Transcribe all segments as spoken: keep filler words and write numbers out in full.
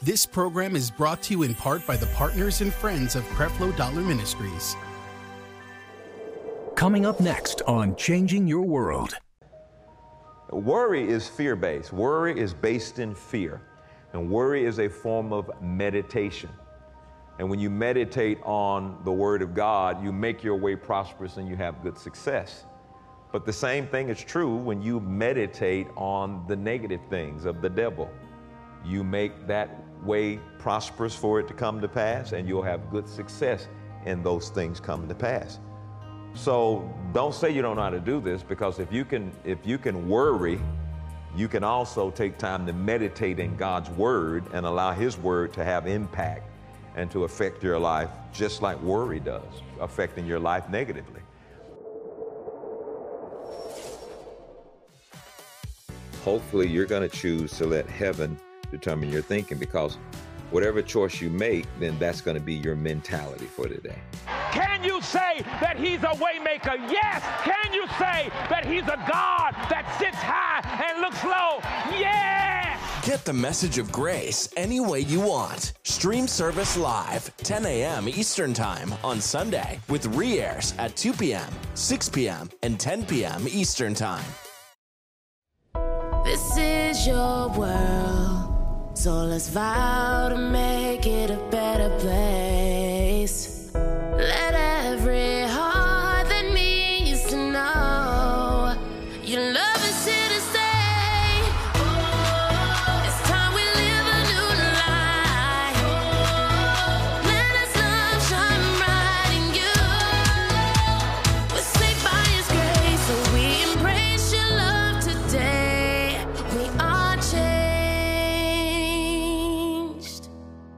This program is brought to you in part by the partners and friends of Creflo Dollar Ministries. Coming up next on Changing Your World. Worry is fear-based. Worry is based in fear. And worry is a form of meditation. And when you meditate on the Word of God, you make your way prosperous and you have good success. But the same thing is true when you meditate on the negative things of the devil. You make that way prosperous for it to come to pass, and you'll have good success in those things coming to pass. So don't say you don't know how to do this, because if you can, if you can worry, you can also take time to meditate in God's Word and allow His Word to have impact and to affect your life just like worry does, affecting your life negatively. Hopefully you're going to choose to let heaven determine your thinking, because whatever choice you make, then that's going to be your mentality for today. Can you say that He's a way maker? Yes. Can you say that He's a God that sits high and looks low? Yes. Get the message of grace any way you want. Stream service live, ten a.m. Eastern Time on Sunday, with re-airs at two p.m., six p.m., and ten p.m. Eastern Time. This is your world, so let's vow to make it a better place. Let every heart that needs to know your love is here to stay. Oh, it's time we live a new life. Oh, let us love shine bright in you. We're saved by His grace, so we embrace your love today. We are changed.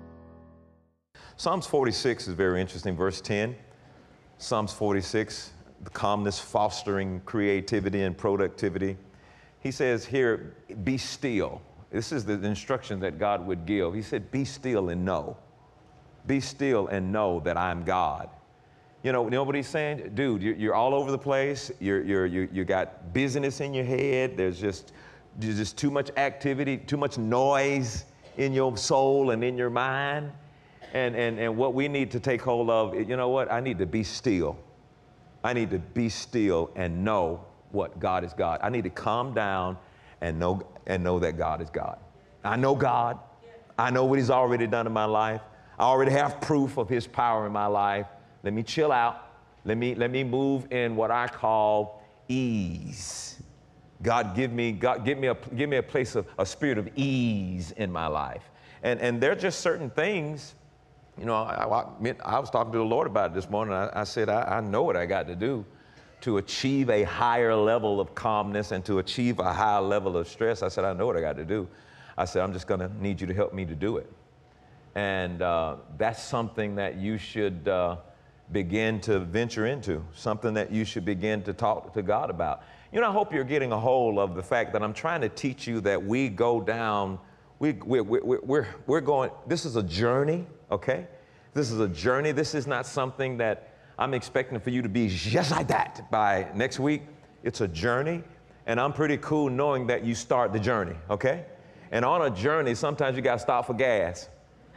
Psalms forty-six is very interesting, verse ten. Psalms forty-six, the calmness fostering creativity and productivity. He says here, be still. This is the instruction that God would give. He said, be still and know. Be still and know that I'm God. You know, you know what he's saying? Dude, you're, you're all over the place. You're, you're, you you got busyness in your head. There's just, there's just too much activity, too much noise in your soul and in your mind. And, and, and what we need to take hold of, you know what? I need to be still. I need to be still and know what God is God. I need to calm down and know, and know that God is God. I know God. I know what He's already done in my life. I already have proof of His power in my life. Let me chill out. Let me, let me move in what I call ease. God, give me, God, give me a, give me a place of a spirit of ease in my life. And, and there are just certain things. You know, I, I, I was talking to the Lord about it this morning. I, I said, I, I know what I got to do to achieve a higher level of calmness and to achieve a higher level of stress. I said, I know what I got to do. I said, I'm just going to need you to help me to do it. And uh, that's something that you should uh, begin to venture into, something that you should begin to talk to God about. You know, I hope you're getting a hold of the fact that I'm trying to teach you that we go down, we, we, we, we're, we're going, this is a journey. Okay? This is a journey. This is not something that I'm expecting for you to be just like that by next week. It's a journey, and I'm pretty cool knowing that you start the journey, okay? And on a journey, sometimes you got to stop for gas.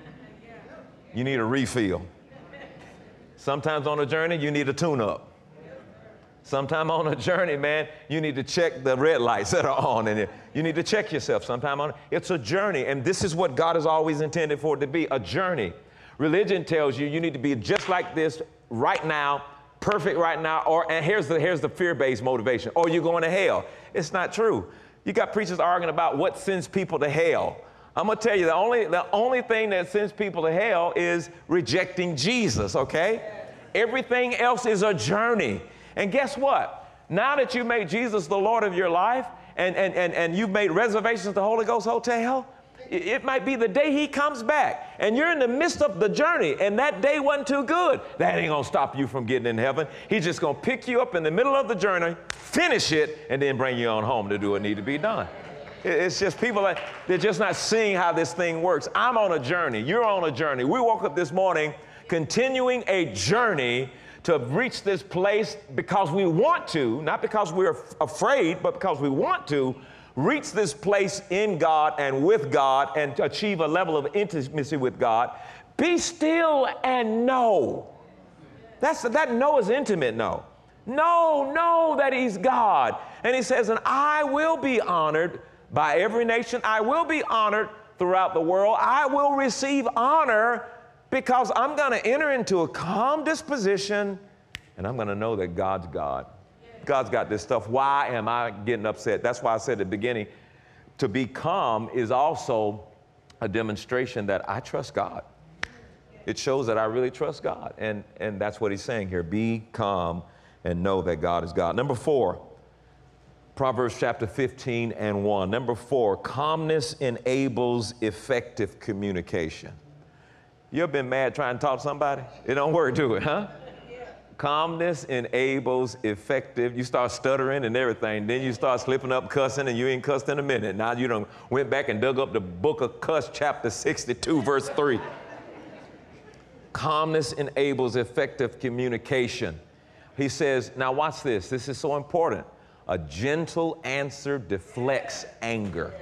You need a refill. Sometimes on a journey, you need a tune-up. Sometime on a journey, man, you need to check the red lights that are on, and you need to check yourself sometime on it. It's a journey, and this is what God has always intended for it to be, a journey. Religion tells you you need to be just like this right now, perfect right now, or, and here's the, here's the fear-based motivation, or you're going to hell. It's not true. You got preachers arguing about what sends people to hell. I'm going to tell you, the only, the only thing that sends people to hell is rejecting Jesus, okay? Everything else is a journey. And guess what? Now that you made Jesus the Lord of your life and, and, and, and you've made reservations at the Holy Ghost Hotel, it, it might be the day He comes back and you're in the midst of the journey and that day wasn't too good. That ain't going to stop you from getting in heaven. He's just going to pick you up in the middle of the journey, finish it, and then bring you on home to do what needs to be done. It, it's just people that they're just not seeing how this thing works. I'm on a journey. You're on a journey. We woke up this morning continuing a journey to reach this place because we want to, not because we're f- afraid, but because we want to reach this place in God and with God and to achieve a level of intimacy with God, be still and know. That's, that know is intimate know. Know, know that he's God. And he says, and I will be honored by every nation. I will be honored throughout the world. I will receive honor because I'm going to enter into a calm disposition and I'm going to know that God's God. God's got this stuff. Why am I getting upset? That's why I said at the beginning, to be calm is also a demonstration that I trust God. It shows that I really trust God. And, and that's what he's saying here. Be calm and know that God is God. Number four, Proverbs chapter fifteen and one. Number four, calmness enables effective communication. You ever been mad trying to talk to somebody? It don't work, do it, huh? Calmness enables effective. You start stuttering and everything. Then you start slipping up cussing and you ain't cussed in a minute. Now you done went back and dug up the book of Cuss chapter sixty-two, verse three. Calmness enables effective communication. He says, now watch this. This is so important. A gentle answer deflects anger.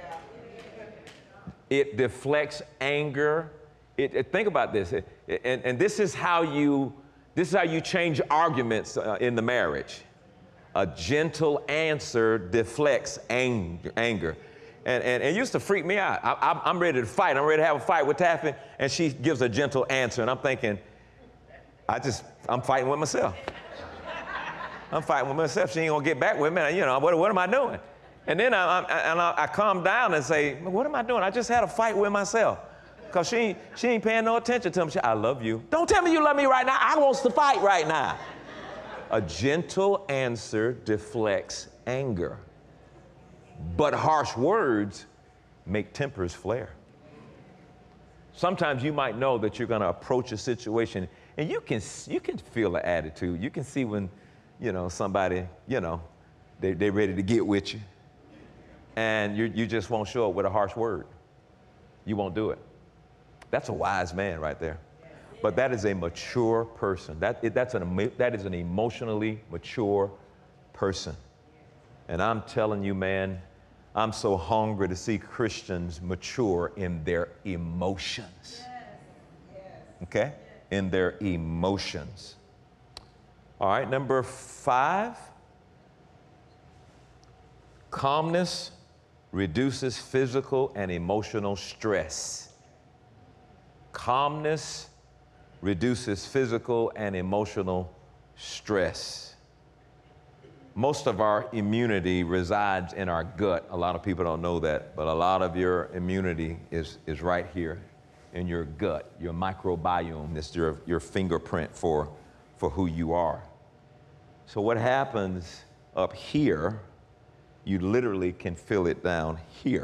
It deflects anger. It, it, think about this. It, it, and, and this is how you This is how you change arguments uh, in the marriage. A gentle answer deflects anger. anger. And, and, and it used to freak me out. I, I, I'm ready to fight. I'm ready to have a fight with Taffy, and she gives a gentle answer. And I'm thinking, I just, I'm fighting with myself. I'm fighting with myself. She ain't gonna get back with me. You know, what, what am I doing? And then I, I, and I, I calm down and say, what am I doing? I just had a fight with myself. Because she ain't, she ain't paying no attention to him. She, I love you. Don't tell me you love me right now. I want to fight right now. A gentle answer deflects anger. But harsh words make tempers flare. Sometimes you might know that you're going to approach a situation and you can, you can feel the attitude. You can see when, you know, somebody, you know, they, they're ready to get with you. And you, you just won't show up with a harsh word. You won't do it. That's a wise man right there. But that is a mature person. That, it, that's an, that is an emotionally mature person. And I'm telling you, man, I'm so hungry to see Christians mature in their emotions. Okay? In their emotions. All right, number five. Calmness reduces physical and emotional stress. Calmness reduces physical and emotional stress. Most of our immunity resides in our gut. A lot of people don't know that, but a lot of your immunity is, is right here in your gut, your microbiome. It's your, your fingerprint for, for who you are. So what happens up here, you literally can feel it down here.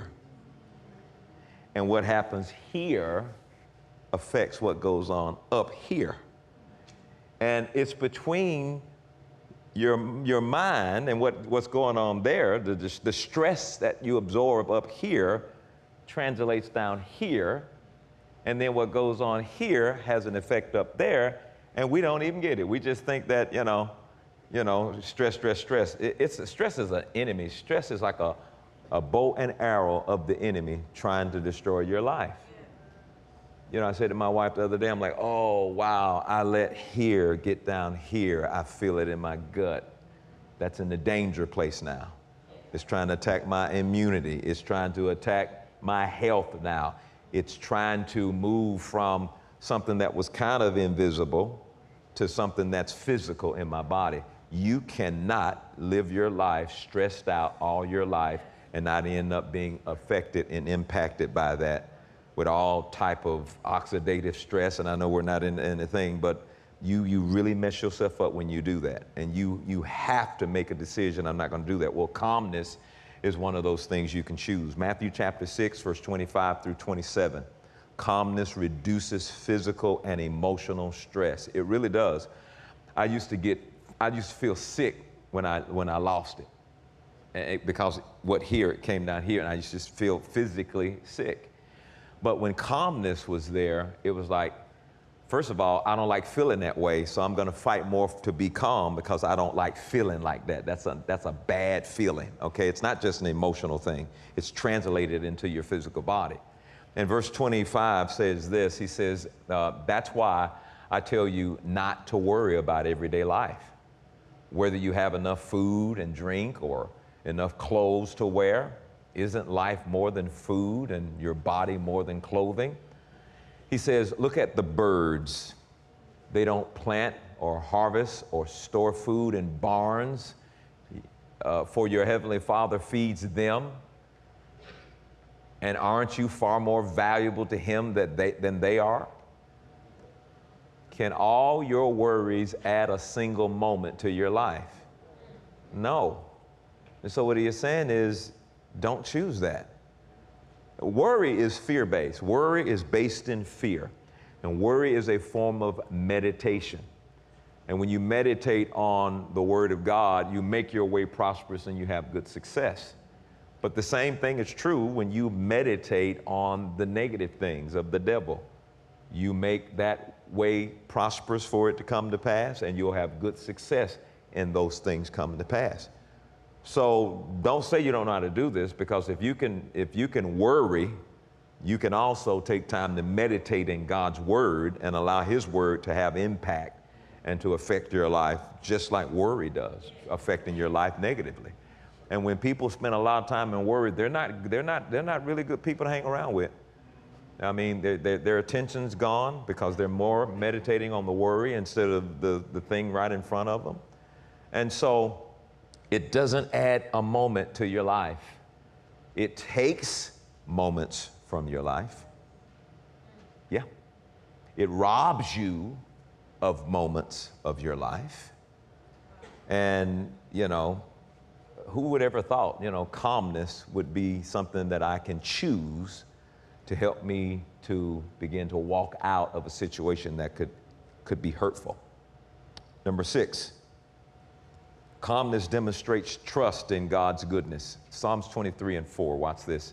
And what happens here affects what goes on up here. And it's between your, your mind and what, what's going on there, the, the, the stress that you absorb up here translates down here, and then what goes on here has an effect up there, and we don't even get it. We just think that, you know, you know, stress, stress, stress. It, it's, stress is an enemy. Stress is like a, a bow and arrow of the enemy trying to destroy your life. You know, I said to my wife the other day, I'm like, oh, wow, I let here get down here. I feel it in my gut. That's in the danger place now. It's trying to attack my immunity. It's trying to attack my health now. It's trying to move from something that was kind of invisible to something that's physical in my body. You cannot live your life stressed out all your life and not end up being affected and impacted by that with all type of oxidative stress. And I know we're not in anything, but you, you really mess yourself up when you do that. And you, you have to make a decision, I'm not gonna do that. Well, calmness is one of those things you can choose. Matthew chapter six, verse twenty-five through twenty-seven. Calmness reduces physical and emotional stress. It really does. I used to get, I used to feel sick when I, when I lost it. it because what here, it came down here, and I used to just feel physically sick. But when calmness was there, it was like First of all, I don't like feeling that way, so I'm going to fight more to be calm because I don't like feeling like that. That's a, that's a bad feeling, okay? It's not just an emotional thing. It's translated into your physical body. And verse twenty-five says this. He says, uh, that's why I tell you not to worry about everyday life. Whether you have enough food and drink or enough clothes to wear, isn't life more than food and your body more than clothing? He says, look at the birds. They don't plant or harvest or store food in barns, uh, for your heavenly Father feeds them. And aren't you far more valuable to him that they, than they are? Can all your worries add a single moment to your life? No. And so what he is saying is, don't choose that. Worry is fear-based. Worry is based in fear. And worry is a form of meditation. And when you meditate on the Word of God, you make your way prosperous and you have good success. But the same thing is true when you meditate on the negative things of the devil. You make that way prosperous for it to come to pass, and you'll have good success in those things coming to pass. So don't say you don't know how to do this, because if you can, if you can worry, you can also take time to meditate in God's Word and allow His Word to have impact and to affect your life just like worry does, affecting your life negatively. And when people spend a lot of time in worry, they're not, they're not, they're not really good people to hang around with. I mean, they're, they're, their attention's gone because they're more meditating on the worry instead of the, the thing right in front of them. And so it doesn't add a moment to your life. It takes moments from your life. Yeah. It robs you of moments of your life. And, you know, who would ever thought, you know, calmness would be something that I can choose to help me to begin to walk out of a situation that could, could be hurtful. Number six, calmness demonstrates trust in God's goodness. Psalms twenty-three and four, watch this.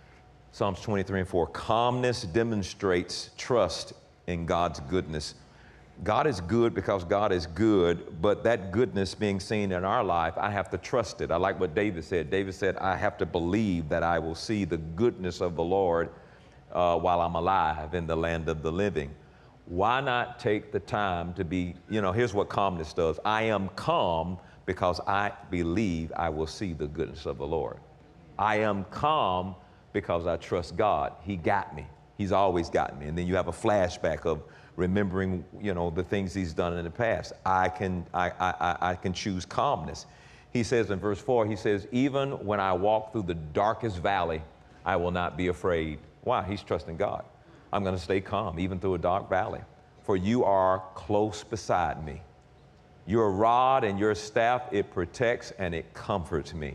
Psalms twenty-three and four, calmness demonstrates trust in God's goodness. God is good because God is good, but that goodness being seen in our life, I have to trust it. I like what David said. David said, I have to believe that I will see the goodness of the Lord uh, while I'm alive in the land of the living. Why not take the time to be, you know, here's what calmness does. I am calm because I believe I will see the goodness of the Lord. I am calm because I trust God. He got me. He's always gotten me. And then you have a flashback of remembering, you know, the things he's done in the past. I can, I, I, I can choose calmness. He says in verse four, he says, even when I walk through the darkest valley, I will not be afraid. Why? He's trusting God. I'm going to stay calm, even through a dark valley. For you are close beside me. Your rod and your staff, it protects and it comforts me.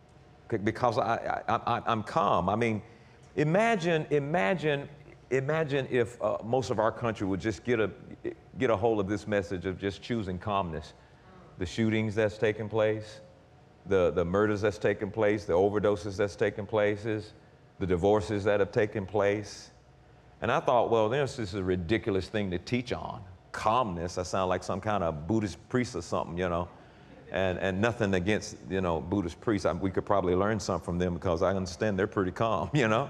Because I, I, I, I'm calm. I mean, imagine, imagine, imagine if uh, most of our country would just get a, get a hold of this message of just choosing calmness. The shootings that's taking place, the, the murders that's taking place, the overdoses that's taking places, the divorces that have taken place. And I thought, well, this is a ridiculous thing to teach on. Calmness, I sound like some kind of Buddhist priest or something, you know. And, and nothing against, you know, Buddhist priests. I, we could probably learn something from them because I understand they're pretty calm, you know.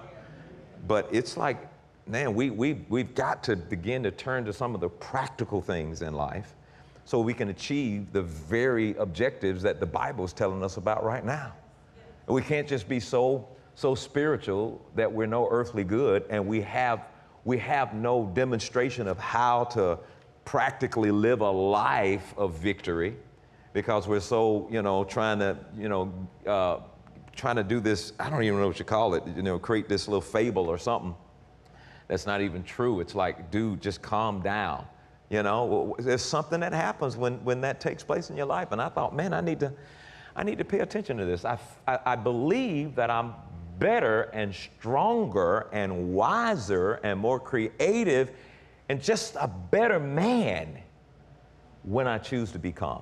But it's like, man, we, we, we've got to begin to turn to some of the practical things in life so we can achieve the very objectives that the Bible is telling us about right now. And we can't just be so, so spiritual that we're no earthly good and we have, we have no demonstration of how to practically live a life of victory, because we're so, you know, trying to, you know, uh, trying to do this, I don't even know what you call it, you know, create this little fable or something that's not even true. It's like, dude, just calm down. You know, there's something that happens when, when that takes place in your life. And I thought, man, I need to, I need to pay attention to this. I, I, I believe that I'm better and stronger and wiser and more creative and just a better man when I choose to be calm.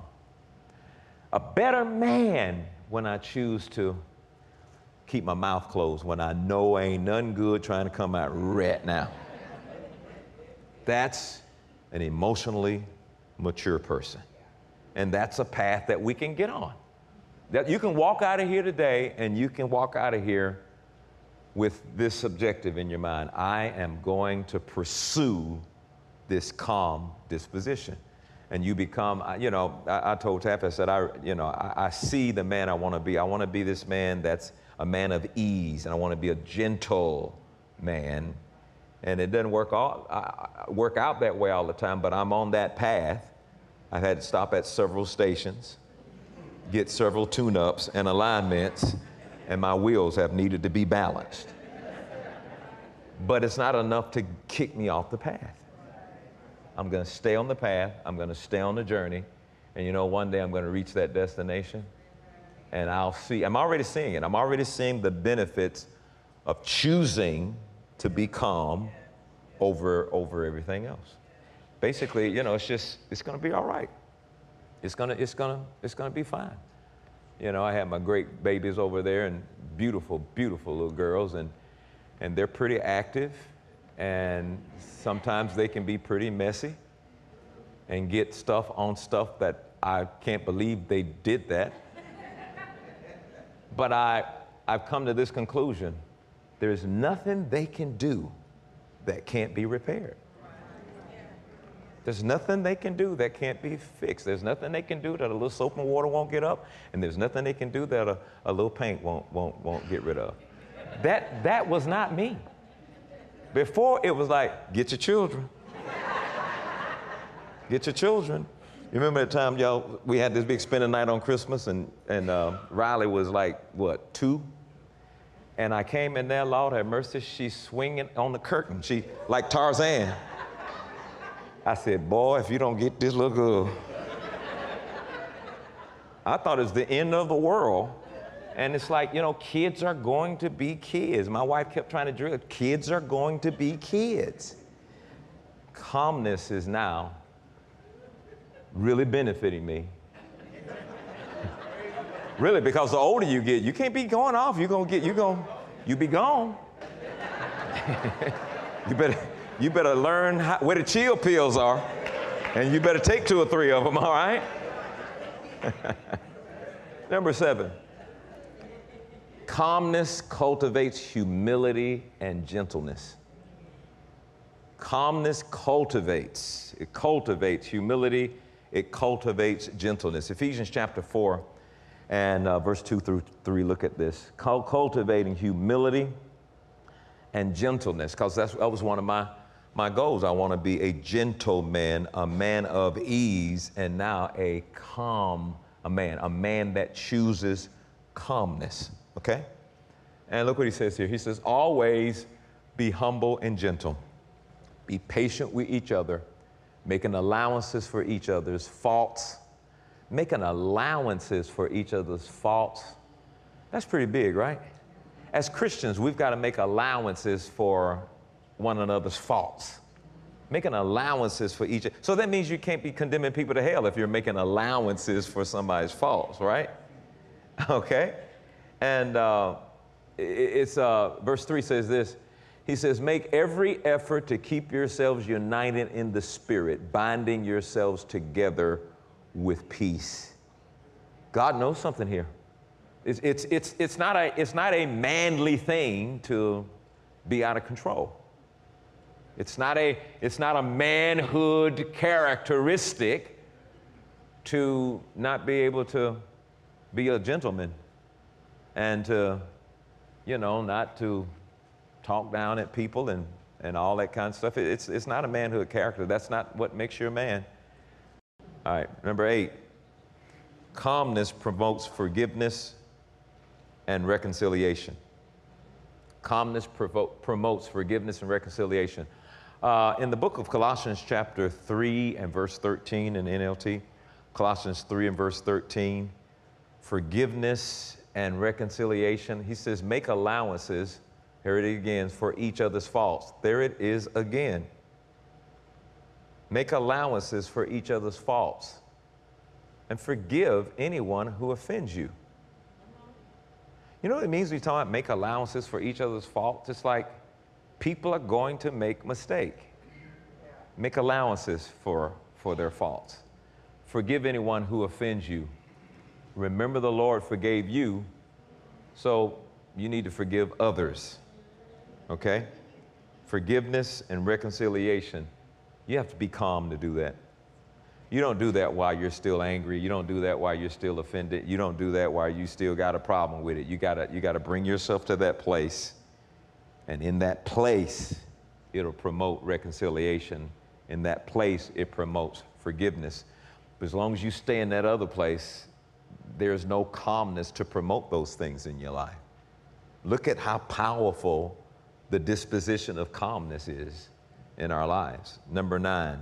A better man when I choose to keep my mouth closed, when I know ain't nothing good trying to come out right now. That's an emotionally mature person. And that's a path that we can get on. That you can walk out of here today and you can walk out of here with this objective in your mind. I am going to pursue this calm disposition. And you become, you know, I, I told Taffy, I said, I, you know, I, I see the man I want to be. I want to be this man that's a man of ease, and I want to be a gentle man. And it doesn't work, all, I, work out that way all the time, but I'm on that path. I've had to stop at several stations, get several tune-ups and alignments, and my wheels have needed to be balanced. But it's not enough to kick me off the path. I'm going to stay on the path. I'm going to stay on the journey. And you know, one day I'm going to reach that destination, and I'll see. I'm already seeing it. I'm already seeing the benefits of choosing to be calm over, over everything else. Basically, you know, it's just, it's going to be all right. It's going to, it's going to, it's going to be fine. You know, I have my great babies over there, and beautiful, beautiful little girls, and, and they're pretty active. And sometimes they can be pretty messy and get stuff on stuff that I can't believe they did that. But I, I've come to this conclusion. There's nothing they can do that can't be repaired. There's nothing they can do that can't be fixed. There's nothing they can do that a little soap and water won't get up, and there's nothing they can do that a, a little paint won't, won't, won't get rid of. That, that was not me. Before, it was like, get your children. Get your children. You remember the time, y'all, we had this big spending night on Christmas, and, and uh, Riley was like, what, two? And I came in there, Lord have mercy, she's swinging on the curtain. She, like Tarzan. I said, boy, if you don't get this little girl. I thought it was the end of the world. And it's like, you know, kids are going to be kids. My wife kept trying to drill it. Kids are going to be kids. Calmness is now really benefiting me. Really, because the older you get, you can't be going off. You're gonna get, you going, you be gone. you better, you better learn how, where the chill pills are, and you better take two or three of them. All right. Number seven. Calmness cultivates humility and gentleness. Calmness cultivates, it cultivates humility, it cultivates gentleness. Ephesians chapter four and uh, verse two through three, look at this. Cultivating humility and gentleness, because that was one of my, my goals. I want to be a gentleman, a man of ease, and now a calm a man, a man that chooses calmness. Okay? And look what he says here. He says, always be humble and gentle. Be patient with each other, making allowances for each other's faults. Making allowances for each other's faults. That's pretty big, right? As Christians, we've got to make allowances for one another's faults. Making allowances for each other. So that means you can't be condemning people to hell if you're making allowances for somebody's faults, right? Okay? And uh, it's uh, verse three says this. He says, make every effort to keep yourselves united in the Spirit, binding yourselves together with peace. God knows something here. It's, it's, it's, it's, not a, it's not a manly thing to be out of control. It's not a, it's not a manhood characteristic to not be able to be a gentleman and to, you know, not to talk down at people and, and all that kind of stuff. It's, it's not a manhood character. That's not what makes you a man. All right, number eight, calmness promotes forgiveness and reconciliation. Calmness provo- promotes forgiveness and reconciliation. Uh, in the book of Colossians chapter three and verse thirteen in N L T, Colossians three and verse thirteen, forgiveness and reconciliation, he says, make allowances, here it is again, for each other's faults. There it is again. Make allowances for each other's faults and forgive anyone who offends you. You know what it means when you talk about make allowances for each other's faults? It's like people are going to make mistakes. Make allowances for, for their faults. Forgive anyone who offends you. Remember the Lord forgave you, so you need to forgive others, okay? Forgiveness and reconciliation, you have to be calm to do that. You don't do that while you're still angry. You don't do that while you're still offended. You don't do that while you still got a problem with it. You gotta, you gotta bring yourself to that place, and in that place, it'll promote reconciliation. In that place, it promotes forgiveness. But as long as you stay in that other place, there's no calmness to promote those things in your life. Look at how powerful the disposition of calmness is in our lives. Number nine,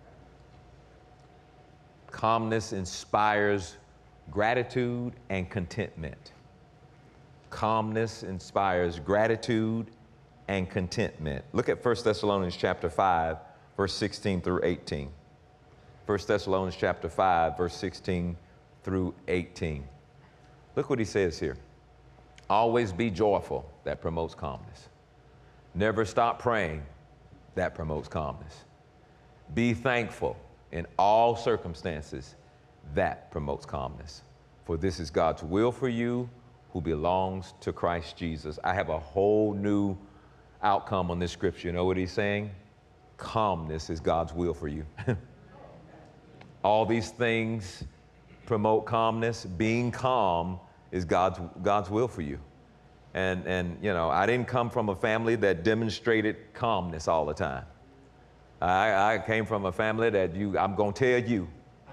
calmness inspires gratitude and contentment. Calmness inspires gratitude and contentment. Look at First Thessalonians chapter five, verse sixteen through eighteen. First Thessalonians chapter five, verse sixteen through eighteen. Look what he says here. Always be joyful. That promotes calmness. Never stop praying. That promotes calmness. Be thankful in all circumstances. That promotes calmness. For this is God's will for you who belongs to Christ Jesus. I have a whole new outcome on this scripture. You know what he's saying? Calmness is God's will for you. All these things promote calmness. Being calm is God's, God's will for you. And, and, you know, I didn't come from a family that demonstrated calmness all the time. I, I came from a family that you, I'm going to tell you,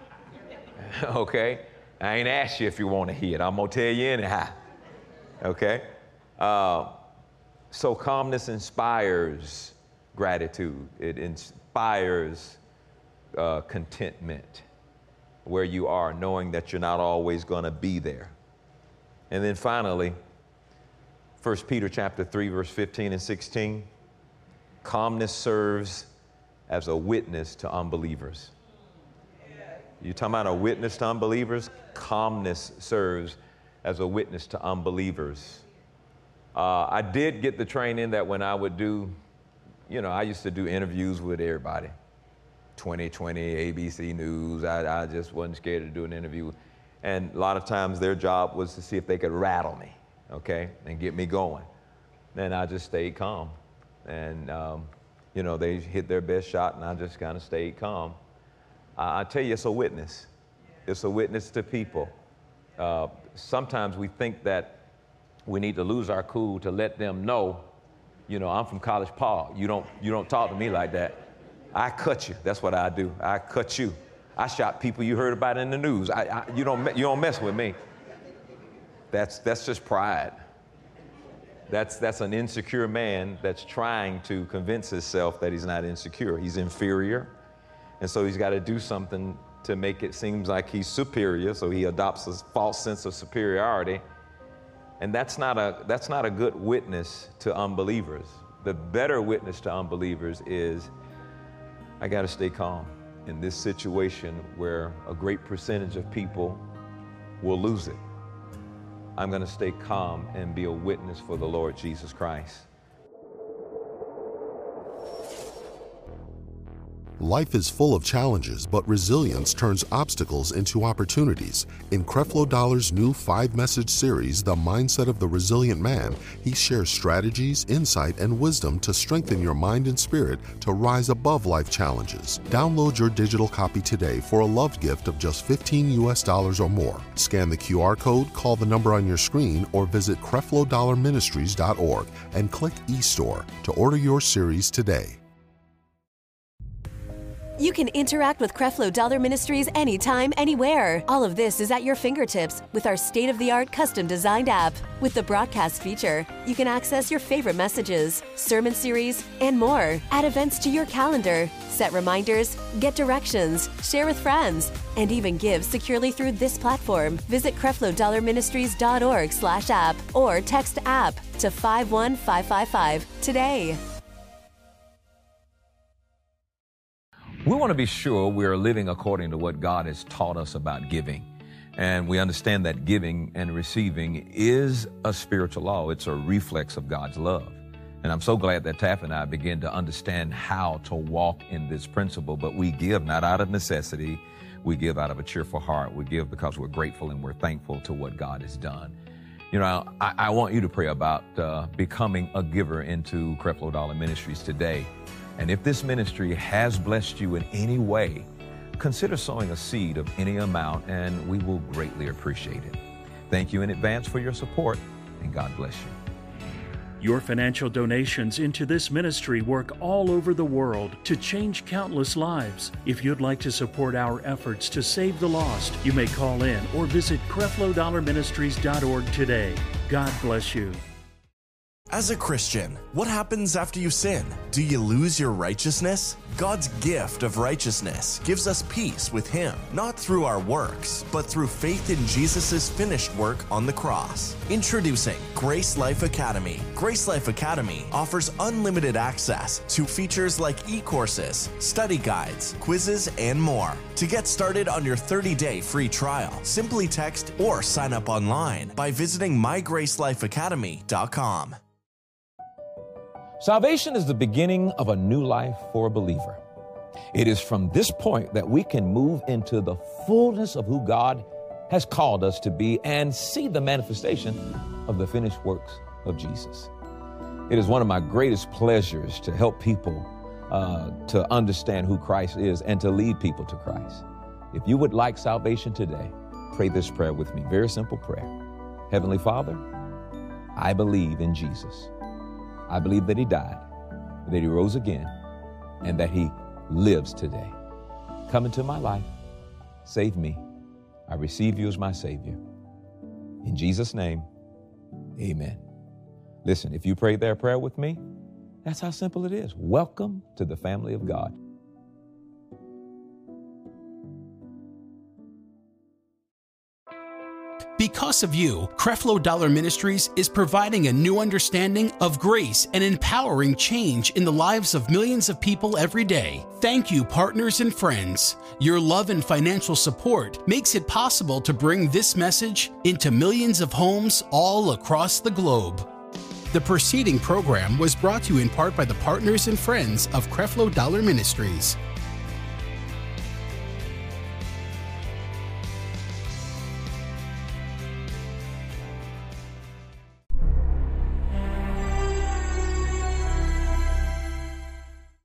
okay? I ain't asked you if you want to hear it. I'm going to tell you anyhow, okay? Uh, so calmness inspires gratitude. It inspires uh, contentment where you are, knowing that you're not always going to be there. And then finally, First Peter chapter three, verse fifteen and sixteen, calmness serves as a witness to unbelievers. You're talking about a witness to unbelievers? Calmness serves as a witness to unbelievers. Uh, I did get the training that when I would do, you know, I used to do interviews with everybody. twenty twenty, A B C News, I, I just wasn't scared to do an interview. And a lot of times their job was to see if they could rattle me, okay, and get me going. Then I just stayed calm. And, um, you know, they hit their best shot and I just kind of stayed calm. I, I tell you, it's a witness. It's a witness to people. Uh, sometimes we think that we need to lose our cool to let them know, you know, I'm from College Park. You don't, you don't talk to me like that. I cut you. That's what I do. I cut you. I shot people you heard about in the news. I, I, you don't, you don't mess with me. That's, that's just pride. That's, that's an insecure man that's trying to convince himself that he's not insecure. He's inferior. And so he's got to do something to make it seem like he's superior. So he adopts a false sense of superiority. And that's not a, that's not a good witness to unbelievers. The better witness to unbelievers is, I got to stay calm in this situation where a great percentage of people will lose it. I'm going to stay calm and be a witness for the Lord Jesus Christ. Life is full of challenges, but resilience turns obstacles into opportunities. In Creflo Dollar's new five-message series, The Mindset of the Resilient Man, he shares strategies, insight, and wisdom to strengthen your mind and spirit to rise above life challenges. Download your digital copy today for a loved gift of just fifteen U S dollars or more. Scan the Q R code, call the number on your screen, or visit creflo dollar ministries dot org and click eStore to order your series today. You can interact with Creflo Dollar Ministries anytime, anywhere. All of this is at your fingertips with our state-of-the-art custom-designed app. With the broadcast feature, you can access your favorite messages, sermon series, and more. Add events to your calendar, set reminders, get directions, share with friends, and even give securely through this platform. Visit creflo dollar ministries dot org slash app or text app to five one five five five today. We want to be sure we are living according to what God has taught us about giving. And we understand that giving and receiving is a spiritual law. It's a reflex of God's love. And I'm so glad that Taff and I begin to understand how to walk in this principle. But we give not out of necessity. We give out of a cheerful heart. We give because we're grateful and we're thankful to what God has done. You know, I, I want you to pray about uh, becoming a giver into Creflo Dollar Ministries today. And if this ministry has blessed you in any way, consider sowing a seed of any amount, and we will greatly appreciate it. Thank you in advance for your support, and God bless you. Your financial donations into this ministry work all over the world to change countless lives. If you'd like to support our efforts to save the lost, you may call in or visit Creflo Dollar Ministries dot org today. God bless you. As a Christian, what happens after you sin? Do you lose your righteousness? God's gift of righteousness gives us peace with Him, not through our works, but through faith in Jesus' finished work on the cross. Introducing Grace Life Academy. Grace Life Academy offers unlimited access to features like e-courses, study guides, quizzes, and more. To get started on your thirty-day free trial, simply text or sign up online by visiting my grace life academy dot com. Salvation is the beginning of a new life for a believer. It is from this point that we can move into the fullness of who God has called us to be and see the manifestation of the finished works of Jesus. It is one of my greatest pleasures to help people uh, to understand who Christ is and to lead people to Christ. If you would like salvation today, pray this prayer with me. Very simple prayer. Heavenly Father, I believe in Jesus. I believe that He died, that He rose again, and that He lives today. Come into my life. Save me. I receive you as my Savior. In Jesus' name, amen. Listen, if you prayed that prayer with me, that's how simple it is. Welcome to the family of God. Because of you, Creflo Dollar Ministries is providing a new understanding of grace and empowering change in the lives of millions of people every day. Thank you, partners and friends. Your love and financial support makes it possible to bring this message into millions of homes all across the globe. The preceding program was brought to you in part by the partners and friends of Creflo Dollar Ministries.